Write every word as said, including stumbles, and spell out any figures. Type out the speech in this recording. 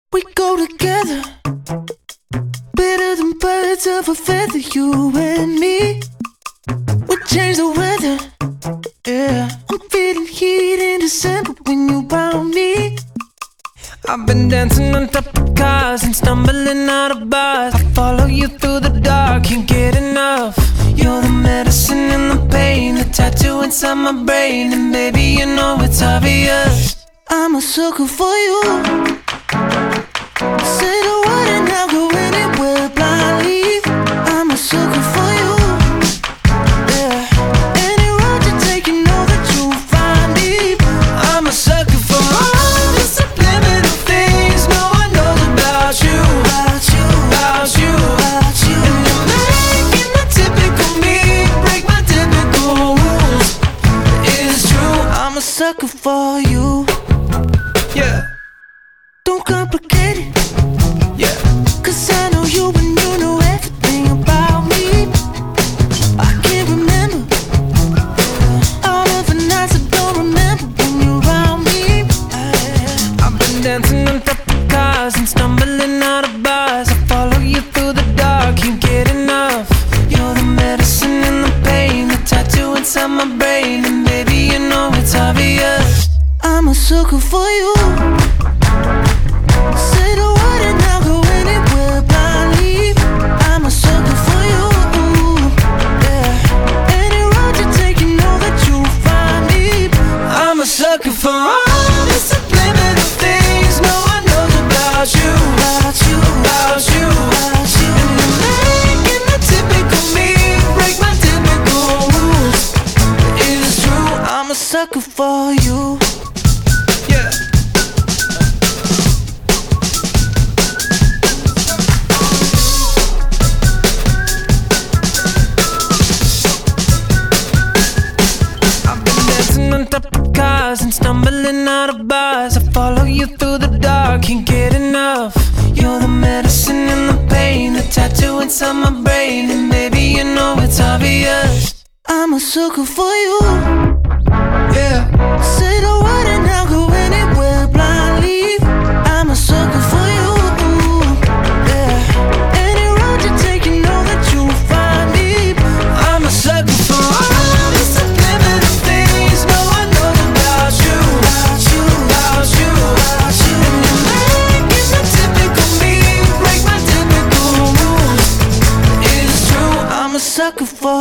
We go together, better than birds of a feather, you and me. We change the weather, yeah. I'm feeling heat in December when you found me. I've been dancing on top of cars and stumbling out of bars. I follow you through the dark, can't get enough. You're the medicine and the pain, the tattoo inside my brain. And baby, you know it's obvious, I'm a sucker for you. Say the word and I'll go anywhere blindly. I'm a sucker for you, yeah. Any road you take, you know that you'll find me. I'm a sucker for all the subliminal things no one knows about you, About you, about you, about you. And you're making the typical me break my typical rules. It's true, I'm a sucker for you. yeah, Don't complicate it, yeah. cause I know you and you know everything about me. I can't remember all of the nights I don't remember when you're around me. I've been dancing on top of cars and stumbling out of bars. I follow you through the dark, can't get enough. You're the medicine and the pain, the tattoo inside my brain. And baby, you know it's obvious, I'm a sucker for you. Say the word and I'll go anywhere blindly. I'm a sucker for you, yeah. Any road you take, you know that you'll find me. I'm a sucker for all the subliminal things no one knows about you, About you, about you, about you. And you're making the typical me break my typical rules. It's true, I'm a sucker for you. yeah. I've been dancing on top of cars and stumbling out of bars. I follow you through the dark, can't get enough. You're the medicine and the pain, the tattoo inside my brain. And baby, you know it's obvious, I'm a sucker for you. yeah. Say the word and I'll go anywhere blindly. I'm a sucker for you, yeah. Any road you take, you know that you'll find me. I'm a sucker for all the subliminal things no one knows about you, About you, about you, about you. And you're making the typical me break my typical rules. It's true, I'm a sucker for